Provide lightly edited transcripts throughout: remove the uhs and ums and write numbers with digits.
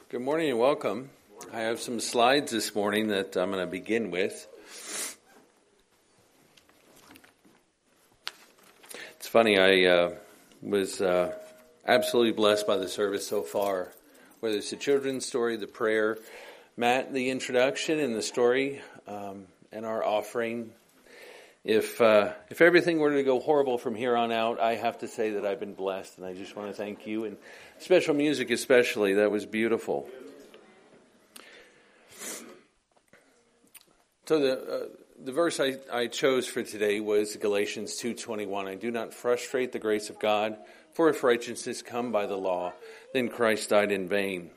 Good morning and welcome. I have some slides this morning that I'm going to begin with. It's funny, I was absolutely blessed by the service so far. Whether it's the children's story, the prayer, Matt, the introduction and the story, and our offering. If everything were to go horrible from here on out, I have to say that I've been blessed, and I just want to thank you. And special music especially, that was beautiful. So the verse I chose for today was Galatians 2:21. I do not frustrate the grace of God, for if righteousness come by the law, then Christ died in vain.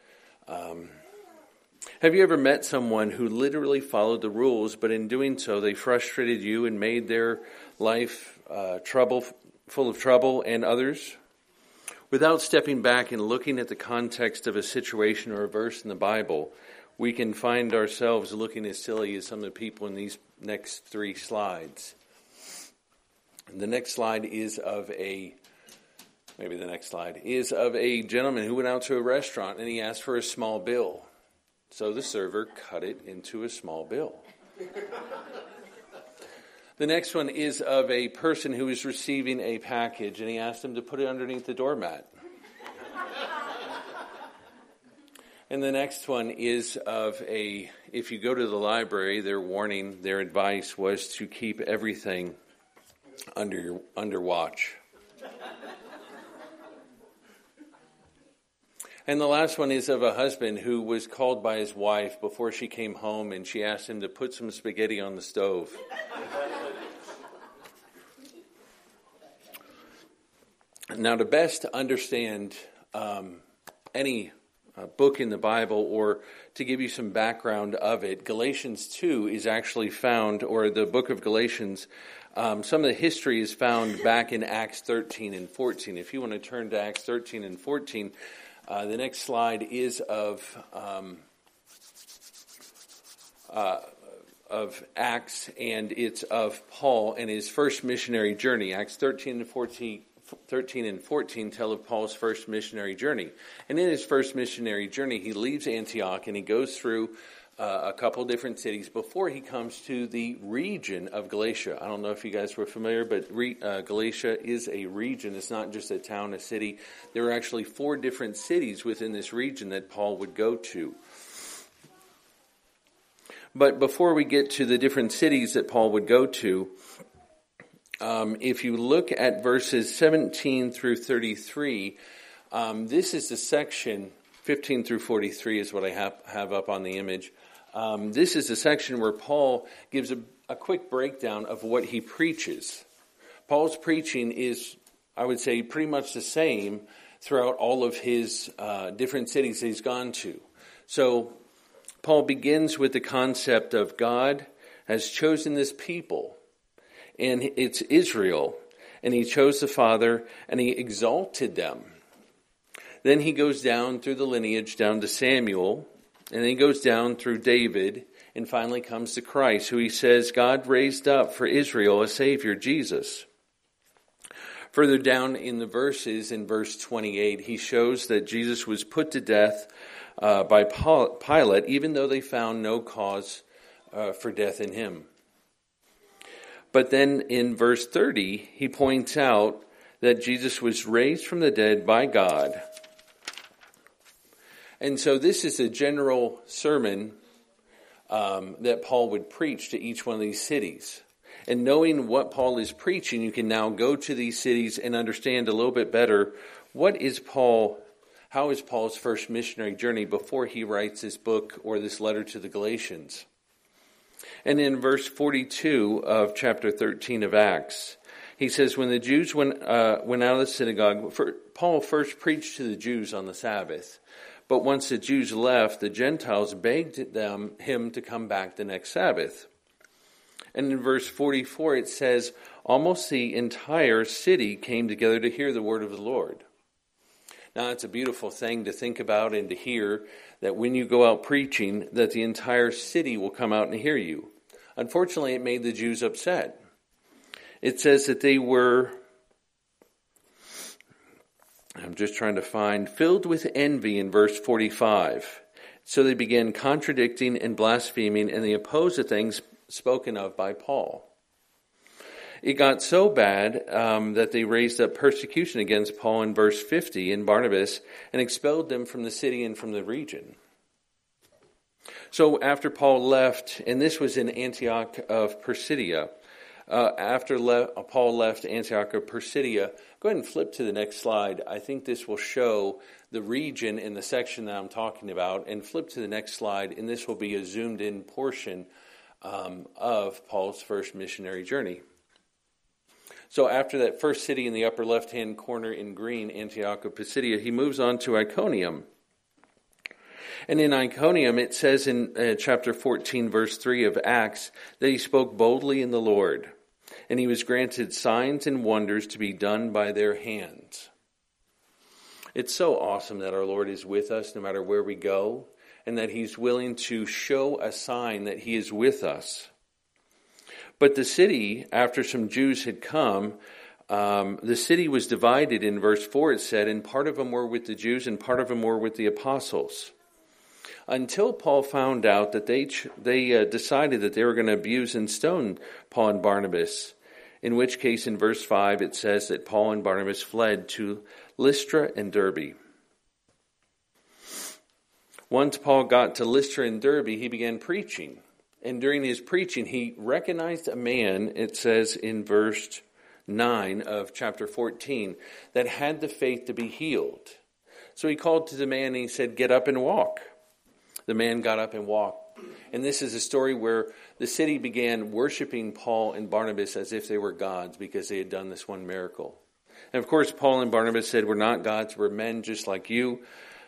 Have you ever met someone who literally followed the rules, but in doing so they frustrated you and made their life full of trouble and others? Without stepping back and looking at the context of a situation or a verse in the Bible, we can find ourselves looking as silly as some of the people in these next three slides. The next slide is of a gentleman who went out to a restaurant and he asked for a small bill. So the server cut it into a small bill. The next one is of a person who is receiving a package and he asked him to put it underneath the doormat. And the next one is if you go to the library, their advice was to keep everything under watch. And the last one is of a husband who was called by his wife before she came home and she asked him to put some spaghetti on the stove. Now, to best understand any book in the Bible, or to give you some background of it, Galatians 2 is actually found, or the book of Galatians, some of the history is found back in Acts 13 and 14. If you want to turn to Acts 13 and 14, the next slide is of Acts, and it's of Paul and his first missionary journey. Acts 13 and 14 tell of Paul's first missionary journey. And in his first missionary journey, he leaves Antioch and he goes through a couple different cities before he comes to the region of Galatia. I don't know if you guys were familiar, but Galatia is a region. It's not just a town, a city. There are actually 4 different cities within this region that Paul would go to. But before we get to the different cities that Paul would go to, if you look at verses 17 through 33, this is the section, 15 through 43 is what I have up on the image. This is the section where Paul gives a quick breakdown of what he preaches. Paul's preaching is, I would say, pretty much the same throughout all of his different cities that he's gone to. So Paul begins with the concept of God has chosen this people, and it's Israel, and he chose the Father, and he exalted them. Then he goes down through the lineage, down to Samuel, and then he goes down through David, and finally comes to Christ, who he says God raised up for Israel a Savior, Jesus. Further down in the verses, in verse 28, he shows that Jesus was put to death by Pilate, even though they found no cause for death in him. But then in verse 30, he points out that Jesus was raised from the dead by God. And so this is a general sermon that Paul would preach to each one of these cities. And knowing what Paul is preaching, you can now go to these cities and understand a little bit better how is Paul's first missionary journey before he writes this book or this letter to the Galatians. And in verse 42 of chapter 13 of Acts, he says, when the Jews went out of the synagogue, Paul first preached to the Jews on the Sabbath. But once the Jews left, the Gentiles begged him to come back the next Sabbath. And in verse 44 it says, almost the entire city came together to hear the word of the Lord. Now it's a beautiful thing to think about and to hear, that when you go out preaching, that the entire city will come out and hear you. Unfortunately, it made the Jews upset. It says that they were I'm just trying to find, filled with envy in verse 45. So they began contradicting and blaspheming, and they opposed the things spoken of by Paul. It got so bad that they raised up persecution against Paul in verse 50 and Barnabas and expelled them from the city and from the region. So after Paul left, and this was in Antioch of Pisidia, Paul left Antioch of Pisidia, go ahead and flip to the next slide. I think this will show the region in the section that I'm talking about. And flip to the next slide, and this will be a zoomed in portion of Paul's first missionary journey. So after that first city in the upper left-hand corner in green, Antioch of Pisidia, he moves on to Iconium. And in Iconium, it says in chapter 14, verse 3 of Acts, that he spoke boldly in the Lord, and he was granted signs and wonders to be done by their hands. It's so awesome that our Lord is with us no matter where we go, and that he's willing to show a sign that he is with us. But the city, after some Jews had come, the city was divided in verse 4, it said, and part of them were with the Jews and part of them were with the apostles. Until Paul found out that they decided that they were going to abuse and stone Paul and Barnabas, in which case in verse 5 it says that Paul and Barnabas fled to Lystra and Derbe. Once Paul got to Lystra and Derbe, he began preaching. And during his preaching, he recognized a man, it says in verse 9 of chapter 14, that had the faith to be healed. So he called to the man and he said, "Get up and walk." The man got up and walked. And this is a story where the city began worshiping Paul and Barnabas as if they were gods because they had done this one miracle. And of course, Paul and Barnabas said, "We're not gods, we're men just like you."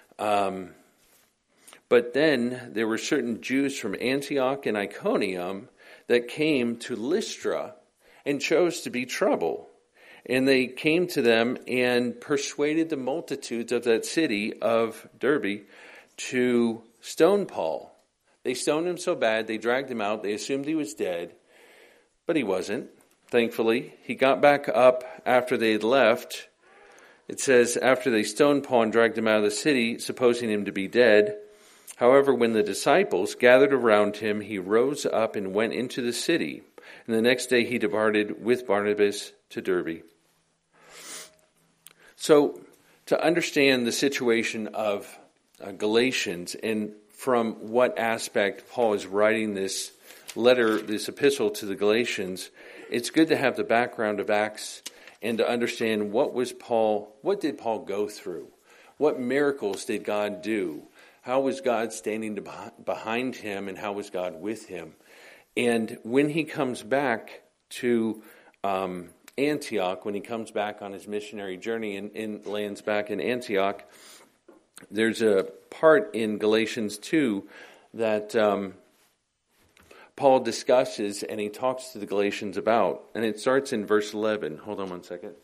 But then there were certain Jews from Antioch and Iconium that came to Lystra and chose to be trouble. And they came to them and persuaded the multitudes of that city of Derbe to stone Paul. They stoned him so bad, they dragged him out, they assumed he was dead, but he wasn't, thankfully. He got back up after they had left. It says, after they stoned Paul and dragged him out of the city, supposing him to be dead. However, when the disciples gathered around him, he rose up and went into the city. And the next day he departed with Barnabas to Derbe. So, to understand the situation of Galatians and from what aspect Paul is writing this letter, this epistle to the Galatians, it's good to have the background of Acts and to understand what did Paul go through? What miracles did God do? How was God standing behind him, and how was God with him? And when he comes back to Antioch, when he comes back on his missionary journey and lands back in Antioch, there's a part in Galatians 2 that Paul discusses and he talks to the Galatians about. And it starts in verse 11. Hold on one second.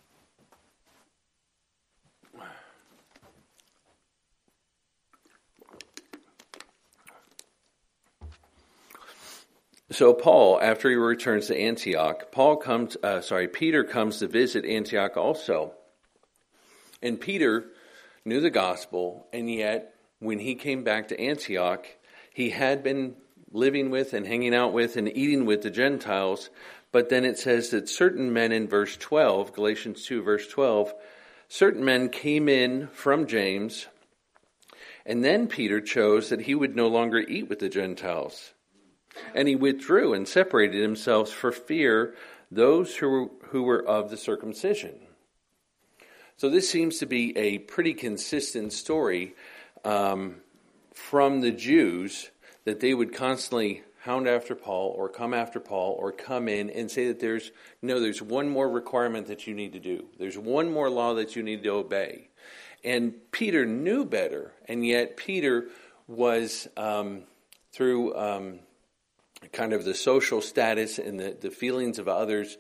So Paul, after he returns to Antioch, Peter comes to visit Antioch also. And Peter knew the gospel, and yet when he came back to Antioch, he had been living with and hanging out with and eating with the Gentiles. But then it says that certain men in verse 12, Galatians 2 verse 12, certain men came in from James, and then Peter chose that he would no longer eat with the Gentiles. And he withdrew and separated himself for fear those who were of the circumcision. So this seems to be a pretty consistent story from the Jews, that they would constantly hound after Paul or come after Paul or come in and say that there's one more requirement that you need to do. There's one more law that you need to obey. And Peter knew better, and yet Peter was through kind of the social status and the feelings of others,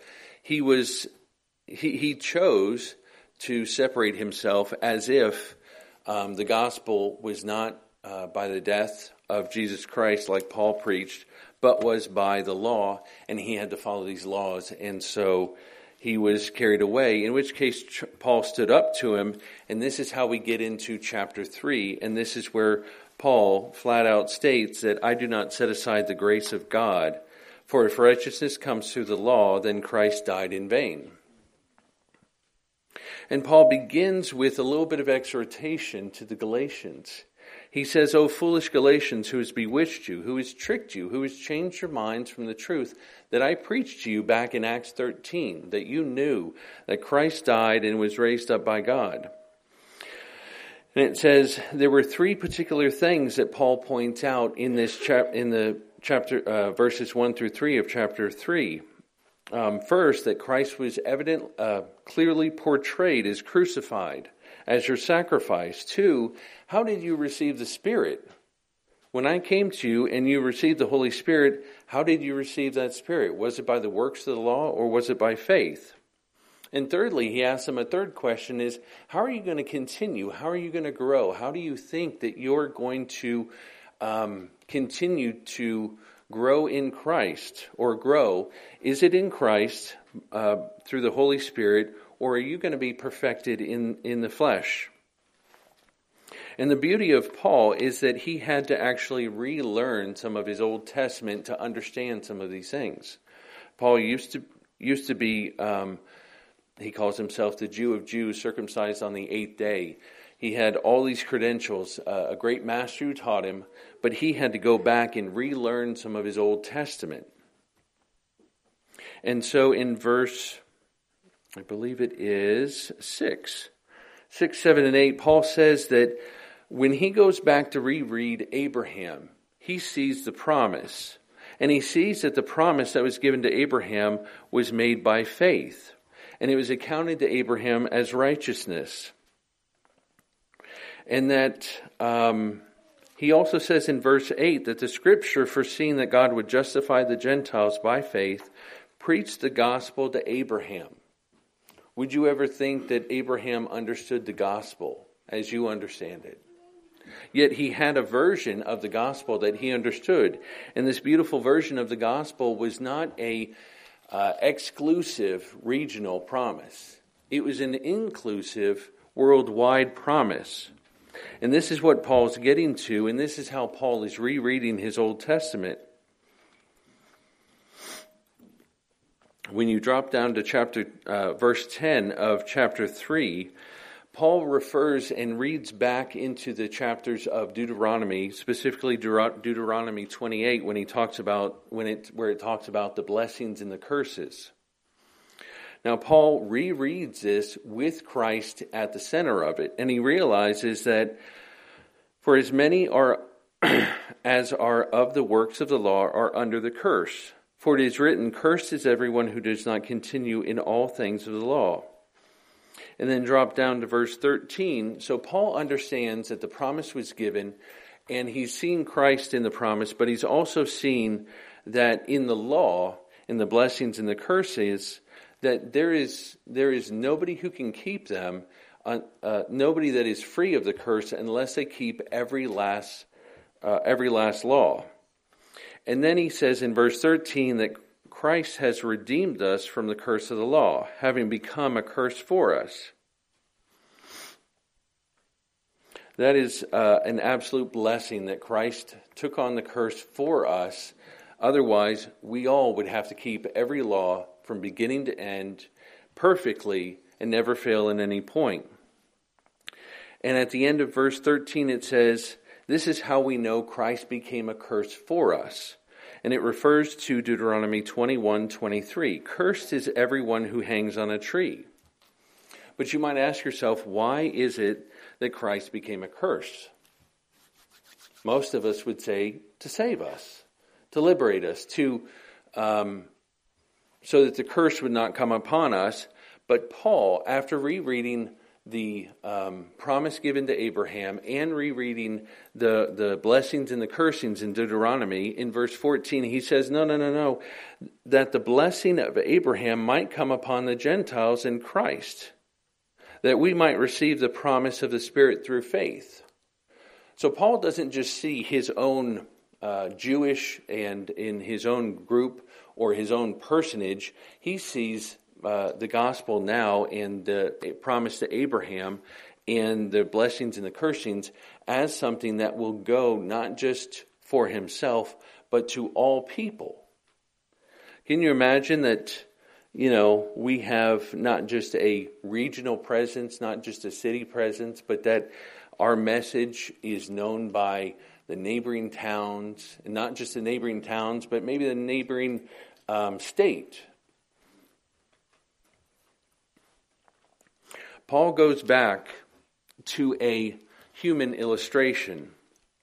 he chose to separate himself as if the gospel was not by the death of Jesus Christ like Paul preached, but was by the law, and he had to follow these laws. And so he was carried away, in which case Paul stood up to him, and this is how we get into chapter 3, and this is where Paul flat out states that I do not set aside the grace of God, for if righteousness comes through the law, then Christ died in vain. And Paul begins with a little bit of exhortation to the Galatians. He says, O foolish Galatians, who has bewitched you, who has tricked you, who has changed your minds from the truth that I preached to you back in Acts 13, that you knew that Christ died and was raised up by God. And it says there were three particular things that Paul points out in this chapter, verses 1 through 3 of chapter 3. First, that Christ was clearly portrayed as crucified, as your sacrifice. 2, how did you receive the Spirit? When I came to you and you received the Holy Spirit, how did you receive that Spirit? Was it by the works of the law or was it by faith? And thirdly, he asks them a third question is, how are you going to continue? How are you going to grow? How do you think that you're going to continue to grow in Christ or grow? Is it in Christ through the Holy Spirit, or are you going to be perfected in the flesh? And the beauty of Paul is that he had to actually relearn some of his Old Testament to understand some of these things. Paul used to be, he calls himself the Jew of Jews, circumcised on the 8th day. He had all these credentials, a great master who taught him, but he had to go back and relearn some of his Old Testament. And so in verse, I believe it is 6, 7, and 8, Paul says that when he goes back to reread Abraham, he sees the promise. And he sees that the promise that was given to Abraham was made by faith. And it was accounted to Abraham as righteousness. And that he also says in verse 8 that the scripture, foreseeing that God would justify the Gentiles by faith, preached the gospel to Abraham. Would you ever think that Abraham understood the gospel as you understand it? Yet he had a version of the gospel that he understood. And this beautiful version of the gospel was not a exclusive regional promise. It was an inclusive worldwide promise. And this is what Paul's getting to, and this is how Paul is rereading his Old Testament. When you drop down to verse 10 of chapter 3, Paul refers and reads back into the chapters of Deuteronomy, specifically Deuteronomy 28, where it talks about the blessings and the curses. Now, Paul rereads this with Christ at the center of it, and he realizes that for as many as are of the works of the law are under the curse. For it is written, cursed is everyone who does not continue in all things of the law. And then drop down to verse 13. So Paul understands that the promise was given, and he's seen Christ in the promise, but he's also seen that in the law, in the blessings and the curses, that there is nobody who can keep them, nobody that is free of the curse unless they keep every last law. And then he says in verse 13 that Christ has redeemed us from the curse of the law, having become a curse for us. That is an absolute blessing that Christ took on the curse for us. Otherwise, we all would have to keep every law from beginning to end perfectly and never fail in any point. And at the end of verse 13 it says, this is how we know Christ became a curse for us. And it refers to Deuteronomy 21:23. Cursed is everyone who hangs on a tree. But you might ask yourself, why is it that Christ became a curse? Most of us would say to save us, to liberate us, so that the curse would not come upon us. But Paul, after rereading the promise given to Abraham and rereading the blessings and the cursings in Deuteronomy, in verse 14, he says, no, that the blessing of Abraham might come upon the Gentiles in Christ, that we might receive the promise of the Spirit through faith. So Paul doesn't just see his own Jewish and in his own group or his own personage, he sees the gospel now and the promise to Abraham and the blessings and the cursings as something that will go not just for himself, but to all people. Can you imagine that, we have not just a regional presence, not just a city presence, but that our message is known by the neighboring towns, and not just the neighboring towns, but maybe the neighboring state. Paul goes back to a human illustration.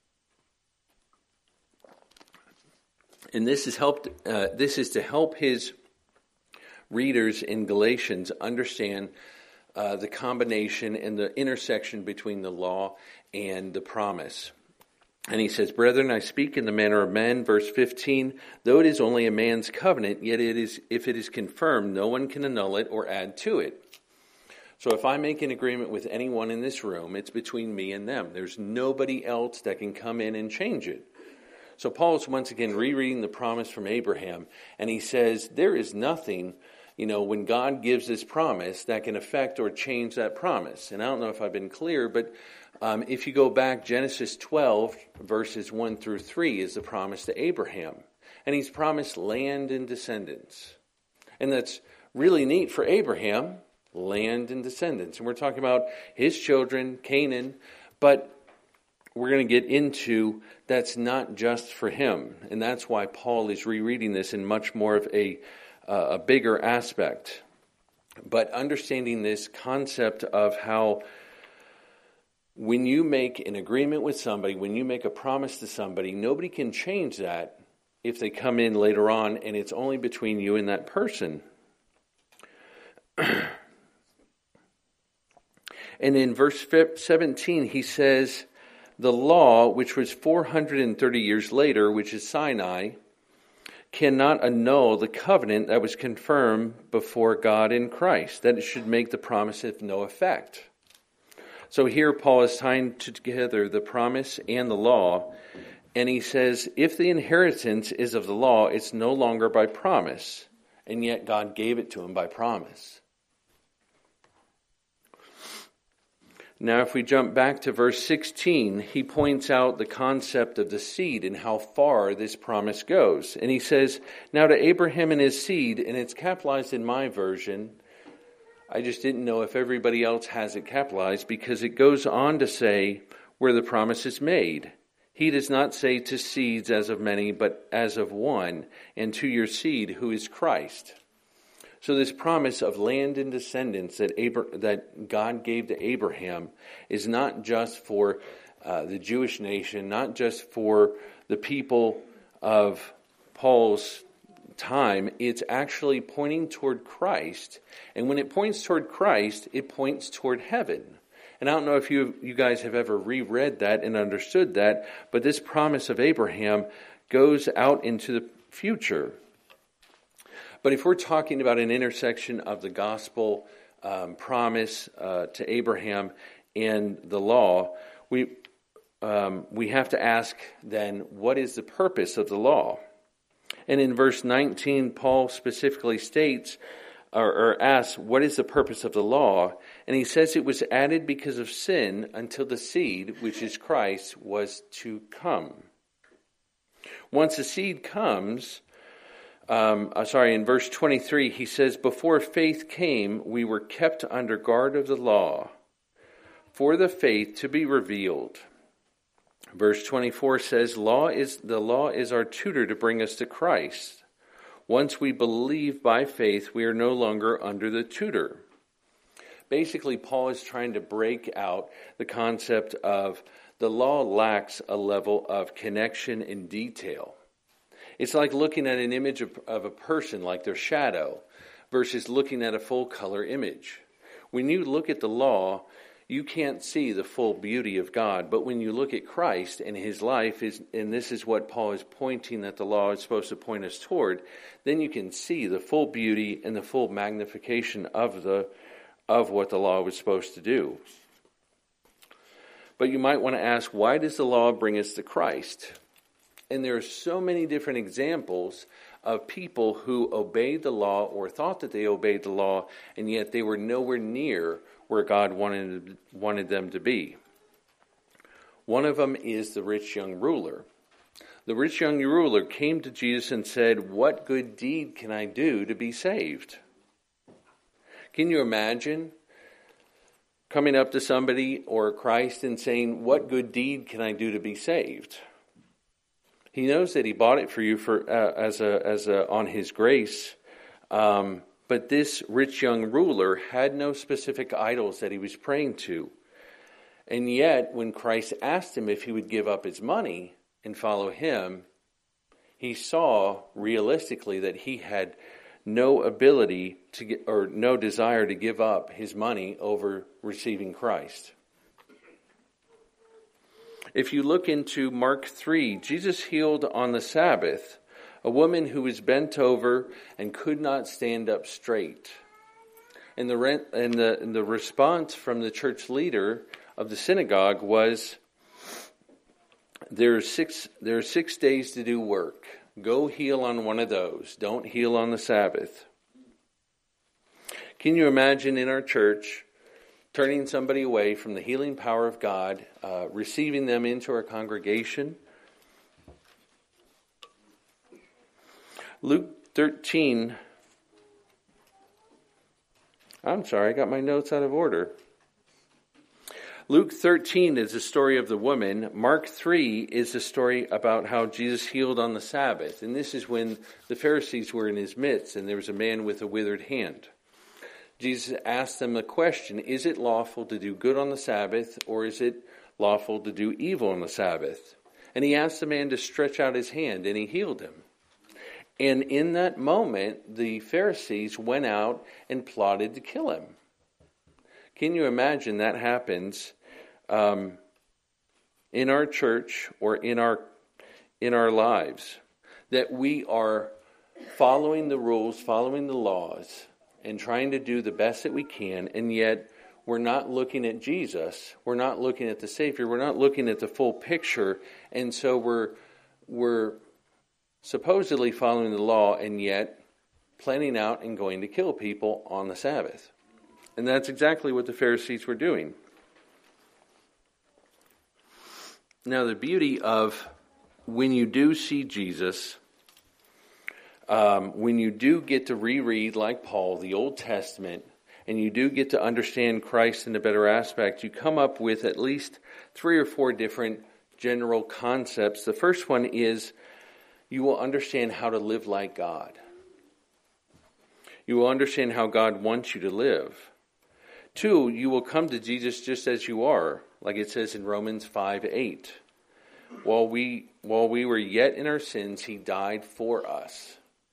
And this is to help his readers in Galatians understand the combination and the intersection between the law and the promise. And he says, "Brethren, I speak in the manner of men," verse 15, "though it is only a man's covenant, yet if it is confirmed, no one can annul it or add to it." So if I make an agreement with anyone in this room, it's between me and them. There's nobody else that can come in and change it. So Paul's once again rereading the promise from Abraham, and he says there is nothing, when God gives this promise that can affect or change that promise. And I don't know if I've been clear, but if you go back, Genesis 12, verses 1 through 3 is the promise to Abraham. And he's promised land and descendants. And that's really neat for Abraham, land and descendants. And we're talking about his children, Canaan, but we're going to get into that's not just for him. And that's why Paul is rereading this in much more of a bigger aspect. But understanding this concept of how when you make an agreement with somebody, when you make a promise to somebody, nobody can change that if they come in later on, and it's only between you and that person. And in verse 17, he says, "The law, which was 430 years later, which is Sinai, cannot annul the covenant that was confirmed before God in Christ, that it should make the promise of no effect." So here Paul is tying together the promise and the law, and he says, if the inheritance is of the law, it's no longer by promise, and yet God gave it to him by promise. Now, if we jump back to verse 16, he points out the concept of the seed and how far this promise goes. And he says, "Now to Abraham and his seed," and it's capitalized in my version. I just didn't know if everybody else has it capitalized because it goes on to say where the promise is made. He does not say to seeds as of many, but as of one, and to your seed, who is Christ. So this promise of land and descendants that God gave to Abraham is not just for the Jewish nation, not just for the people of Paul's time. It's actually pointing toward Christ. And when it points toward Christ, it points toward heaven. And I don't know if you guys have ever reread that and understood that, but this promise of Abraham goes out into the future. But if we're talking about an intersection of the gospel promise to Abraham and the law, we have to ask then, what is the purpose of the law? And in verse 19, Paul specifically states or asks, what is the purpose of the law? And he says it was added because of sin until the seed, which is Christ, was to come. Once the seed comes, in verse 23, he says, before faith came, we were kept under guard of the law, for the faith to be revealed. Verse 24 says, the law is our tutor to bring us to Christ. Once we believe by faith, we are no longer under the tutor. Basically, Paul is trying to break out the concept of the law lacks a level of connection and detail. It's like looking at an image of a person, like their shadow, versus looking at a full color image. When you look at the law, you can't see the full beauty of God. But when you look at Christ and his life, and this is what Paul is pointing that the law is supposed to point us toward, then you can see the full beauty and the full magnification of what the law was supposed to do. But you might want to ask, why does the law bring us to Christ? And there are so many different examples of people who obeyed the law or thought that they obeyed the law, and yet they were nowhere near where God wanted them to be. One of them is the rich young ruler. The rich young ruler came to Jesus and said, "What good deed can I do to be saved?" Can you imagine coming up to somebody or Christ and saying, "What good deed can I do to be saved?" He knows that he bought it for you on his grace. But this rich young ruler had no specific idols that he was praying to. And yet, when Christ asked him if he would give up his money and follow him, he saw realistically that he had no ability to get, or no desire to give up his money over receiving Christ. If you look into Mark 3, Jesus healed on the Sabbath a woman who was bent over and could not stand up straight. And the response from the church leader of the synagogue was, there are 6 days to do work. Go heal on one of those. Don't heal on the Sabbath. Can you imagine in our church turning somebody away from the healing power of God, receiving them into our congregation? Luke 13. I'm sorry, I got my notes out of order. Luke 13 is the story of the woman. Mark 3 is the story about how Jesus healed on the Sabbath. And this is when the Pharisees were in his midst and there was a man with a withered hand. Jesus asked them the question, is it lawful to do good on the Sabbath, or is it lawful to do evil on the Sabbath? And he asked the man to stretch out his hand, and he healed him. And in that moment, the Pharisees went out and plotted to kill him. Can you imagine that happens in our church or in our lives? That we are following the rules, following the laws, and trying to do the best that we can, and yet we're not looking at Jesus. We're not looking at the Savior. We're not looking at the full picture, and so we're supposedly following the law, and yet planning out and going to kill people on the Sabbath. And that's exactly what the Pharisees were doing. Now, the beauty of when you do see Jesus, when you do get to reread, like Paul, the Old Testament, and you do get to understand Christ in a better aspect, you come up with at least 3 or 4 different general concepts. The first one is you will understand how to live like God. You will understand how God wants you to live. 2, you will come to Jesus just as you are, like it says in Romans 5:8. While we were yet in our sins, he died for us.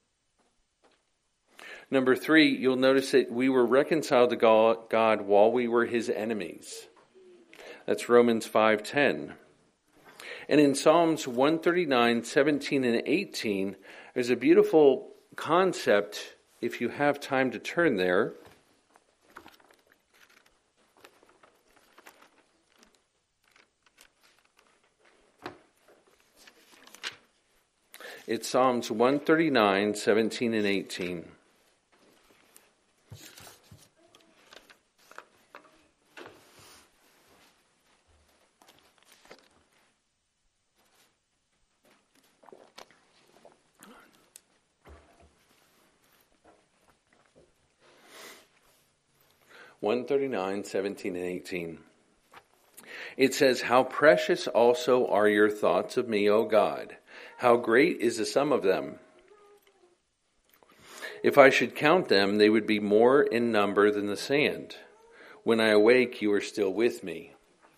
Number 3, you'll notice that we were reconciled to God while we were his enemies. That's Romans 5:10. And in Psalms 139, 17, and 18, there's a beautiful concept, if you have time to turn there. It's Psalms 139, 17, and 18. One 139, 17, and 18. It says, "How precious also are your thoughts of me, O God! How great is the sum of them! If I should count them, they would be more in number than the sand. When I awake, you are still with me."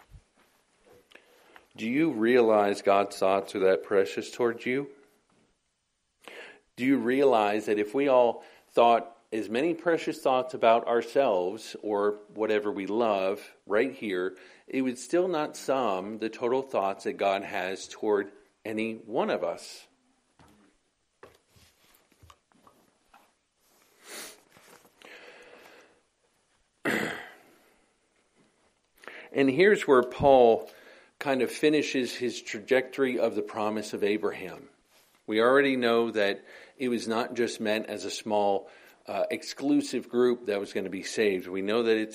Do you realize God's thoughts are that precious towards you? Do you realize that if we all thought as many precious thoughts about ourselves or whatever we love right here, it would still not sum the total thoughts that God has toward any one of us? And here's where Paul kind of finishes his trajectory of the promise of Abraham. We already know that it was not just meant as a small exclusive group that was going to be saved. We know that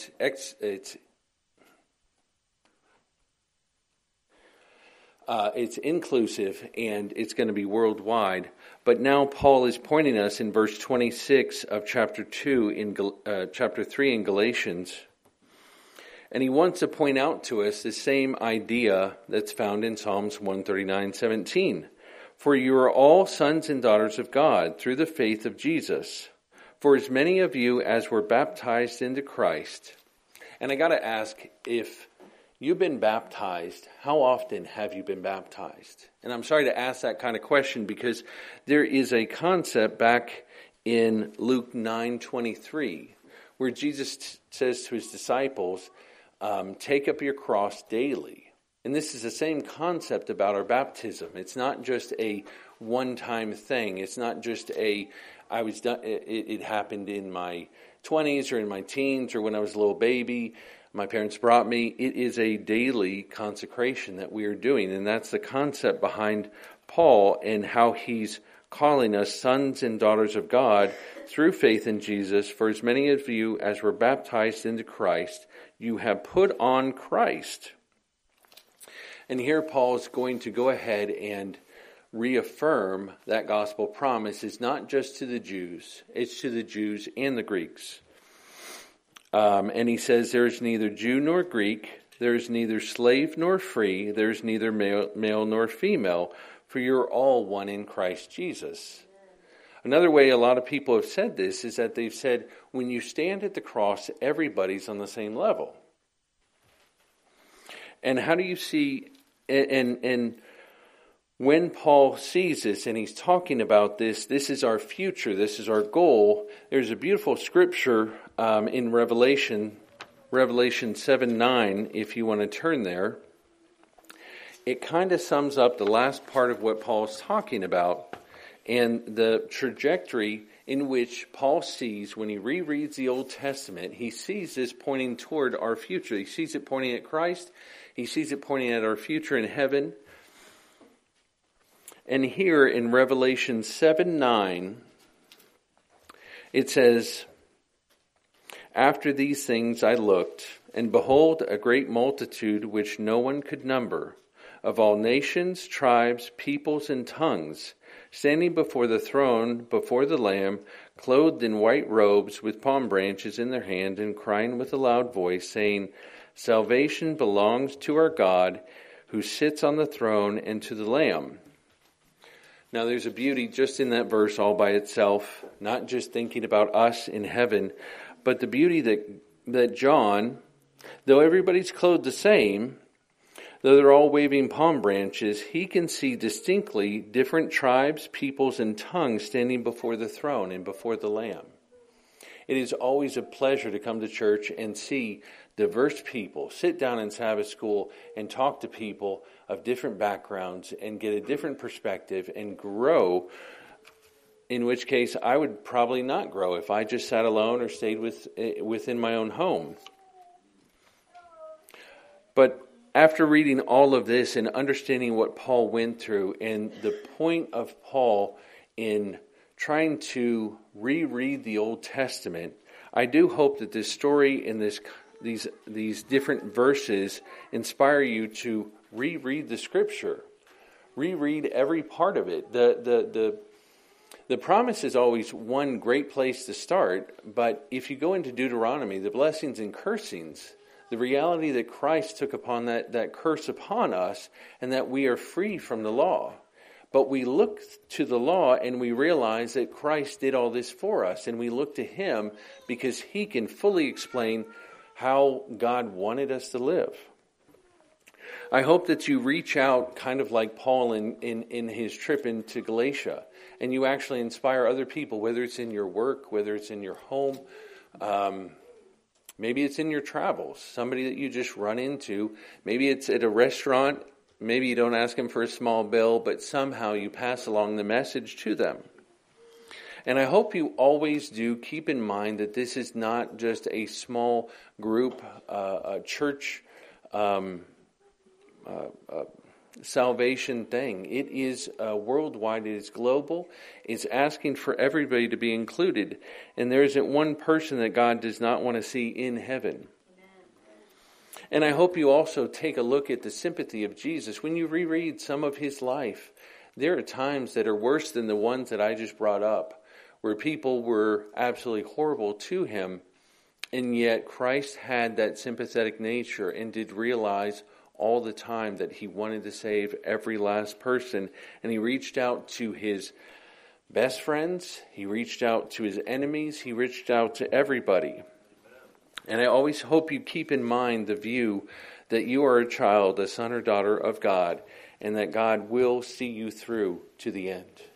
it's inclusive and it's going to be worldwide. But now Paul is pointing us in verse 26 of chapter 3 in Galatians. And he wants to point out to us the same idea that's found in Psalms 139:17. For you are all sons and daughters of God through the faith of Jesus. For as many of you as were baptized into Christ. And I got to ask, if you've been baptized, how often have you been baptized? And I'm sorry to ask that kind of question because there is a concept back in Luke 9:23 where Jesus says to his disciples, take up your cross daily. And this is the same concept about our baptism. It's not just a one-time thing. It's not just I was done. It happened in my 20s or in my teens or when I was a little baby. My parents brought me. It is a daily consecration that we are doing. And that's the concept behind Paul and how he's calling us sons and daughters of God through faith in Jesus. For as many of you as were baptized into Christ, you have put on Christ. And here Paul is going to go ahead and reaffirm that gospel promise is not just to the Jews, it's to the Jews and the Greeks. And he says there is neither Jew nor Greek, there is neither slave nor free, there is neither male nor female, for you're all one in Christ Jesus. Another way a lot of people have said this is that they've said, when you stand at the cross, everybody's on the same level. And how do you see, and when Paul sees this and he's talking about this is our future, this is our goal. There's a beautiful scripture in Revelation 7:9, if you want to turn there. It kind of sums up the last part of what Paul's talking about and the trajectory in which Paul sees when he rereads the Old Testament. He sees this pointing toward our future. He sees it pointing at Christ. He sees it pointing at our future in heaven. And here in Revelation 7:9, it says, after these things I looked, and behold, a great multitude which no one could number, of all nations, tribes, peoples, and tongues, standing before the throne, before the Lamb, clothed in white robes, with palm branches in their hand, and crying with a loud voice, saying, salvation belongs to our God, who sits on the throne, and to the Lamb. Now there's a beauty just in that verse all by itself, not just thinking about us in heaven, but the beauty that John, though everybody's clothed the same, though they're all waving palm branches, he can see distinctly different tribes, peoples, and tongues standing before the throne and before the Lamb. It is always a pleasure to come to church and see diverse people, sit down in Sabbath school and talk to people of different backgrounds and get a different perspective and grow, in which case I would probably not grow if I just sat alone or stayed within my own home. But after reading all of this and understanding what Paul went through and the point of Paul in trying to reread the Old Testament, I do hope that this story and these different verses inspire you to reread the Scripture, reread every part of it. The promise is always one great place to start, but if you go into Deuteronomy, the blessings and cursings, the reality that Christ took upon that curse upon us, and that we are free from the law. But we look to the law and we realize that Christ did all this for us, and we look to Him because He can fully explain how God wanted us to live. I hope that you reach out kind of like Paul in his trip into Galatia, and you actually inspire other people, whether it's in your work, whether it's in your home, maybe it's in your travels, somebody that you just run into, maybe it's at a restaurant, maybe you don't ask them for a small bill, but somehow you pass along the message to them. And I hope you always do keep in mind that this is not just a small group, a church salvation thing. It is worldwide, it is global. It's asking for everybody to be included. And there isn't one person that God does not want to see in heaven. And I hope you also take a look at the sympathy of Jesus. When you reread some of his life, there are times that are worse than the ones that I just brought up, where people were absolutely horrible to him, and yet Christ had that sympathetic nature and did realize all the time that he wanted to save every last person. And he reached out to his best friends, he reached out to his enemies, he reached out to everybody. And I always hope you keep in mind the view that you are a child, a son or daughter of God, and that God will see you through to the end.